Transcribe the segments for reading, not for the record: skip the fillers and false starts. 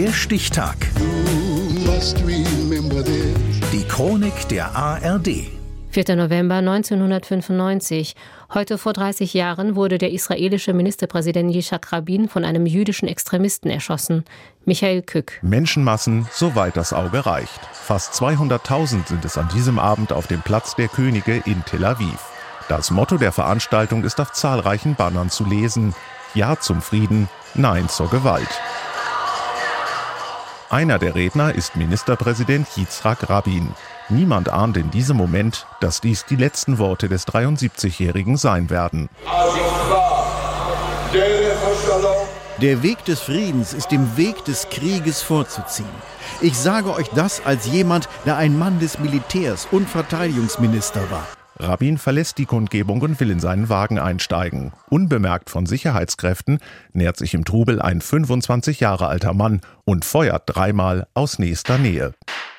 Der Stichtag. Die Chronik der ARD. 4. November 1995. Heute vor 30 Jahren wurde der israelische Ministerpräsident Yitzhak Rabin von einem jüdischen Extremisten erschossen. Michael Kück. Menschenmassen, soweit das Auge reicht. Fast 200.000 sind es an diesem Abend auf dem Platz der Könige in Tel Aviv. Das Motto der Veranstaltung ist auf zahlreichen Bannern zu lesen: Ja zum Frieden, Nein zur Gewalt. Einer der Redner ist Ministerpräsident Yitzhak Rabin. Niemand ahnt in diesem Moment, dass dies die letzten Worte des 73-Jährigen sein werden. Der Weg des Friedens ist dem Weg des Krieges vorzuziehen. Ich sage euch das als jemand, der ein Mann des Militärs und Verteidigungsminister war. Rabin verlässt die Kundgebung und will in seinen Wagen einsteigen. Unbemerkt von Sicherheitskräften nähert sich im Trubel ein 25 Jahre alter Mann und feuert dreimal aus nächster Nähe.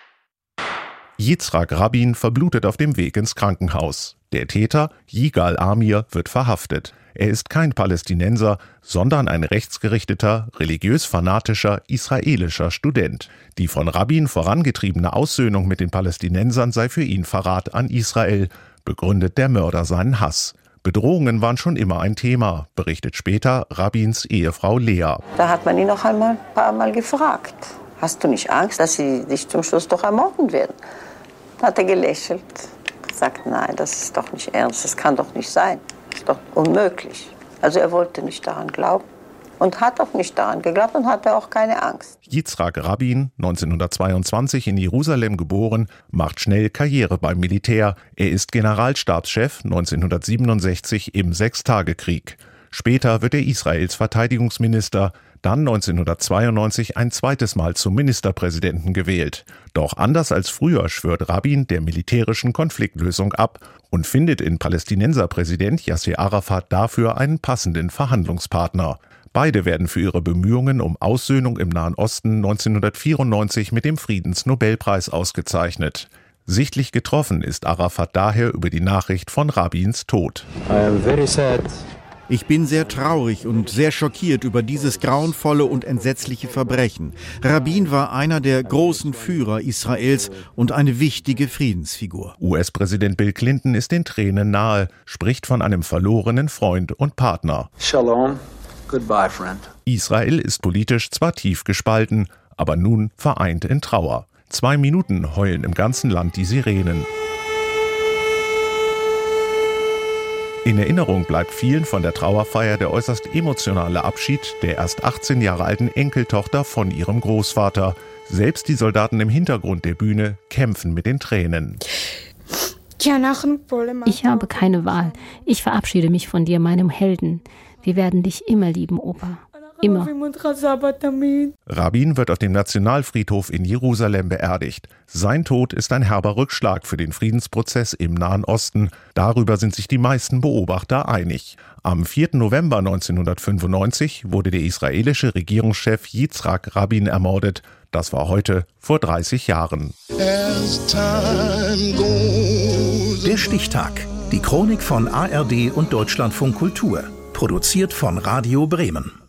Yitzhak Rabin verblutet auf dem Weg ins Krankenhaus. Der Täter, Yigal Amir, wird verhaftet. Er ist kein Palästinenser, sondern ein rechtsgerichteter, religiös-fanatischer israelischer Student. Die von Rabin vorangetriebene Aussöhnung mit den Palästinensern sei für ihn Verrat an Israel, begründet der Mörder seinen Hass. Bedrohungen waren schon immer ein Thema, berichtet später Rabins Ehefrau Lea. Da hat man ihn noch ein paar Mal gefragt: Hast du nicht Angst, dass sie dich zum Schluss doch ermorden werden? Da hat er gelächelt, gesagt: Nein, das ist doch nicht ernst, das kann doch nicht sein, das ist doch unmöglich. Also er wollte nicht daran glauben und hat auch nicht daran geglaubt und hatte auch keine Angst. Yitzhak Rabin, 1922 in Jerusalem geboren, macht schnell Karriere beim Militär. Er ist Generalstabschef 1967 im Sechstagekrieg. Später wird er Israels Verteidigungsminister, dann 1992 ein zweites Mal zum Ministerpräsidenten gewählt. Doch anders als früher schwört Rabin der militärischen Konfliktlösung ab und findet in Palästinenserpräsident Yasser Arafat dafür einen passenden Verhandlungspartner. Beide werden für ihre Bemühungen um Aussöhnung im Nahen Osten 1994 mit dem Friedensnobelpreis ausgezeichnet. Sichtlich getroffen ist Arafat daher über die Nachricht von Rabins Tod. Ich bin sehr traurig und sehr schockiert über dieses grauenvolle und entsetzliche Verbrechen. Rabin war einer der großen Führer Israels und eine wichtige Friedensfigur. US-Präsident Bill Clinton ist den Tränen nahe, spricht von einem verlorenen Freund und Partner. Shalom. Goodbye, friend. Israel ist politisch zwar tief gespalten, aber nun vereint in Trauer. 2 Minuten heulen im ganzen Land die Sirenen. In Erinnerung bleibt vielen von der Trauerfeier der äußerst emotionale Abschied der erst 18 Jahre alten Enkeltochter von ihrem Großvater. Selbst die Soldaten im Hintergrund der Bühne kämpfen mit den Tränen. Ich habe keine Wahl. Ich verabschiede mich von dir, meinem Helden. Wir werden dich immer lieben, Opa. Immer. Rabin wird auf dem Nationalfriedhof in Jerusalem beerdigt. Sein Tod ist ein herber Rückschlag für den Friedensprozess im Nahen Osten. Darüber sind sich die meisten Beobachter einig. Am 4. November 1995 wurde der israelische Regierungschef Yitzhak Rabin ermordet. Das war heute vor 30 Jahren. Der Stichtag. Die Chronik von ARD und Deutschlandfunk Kultur. Produziert von Radio Bremen.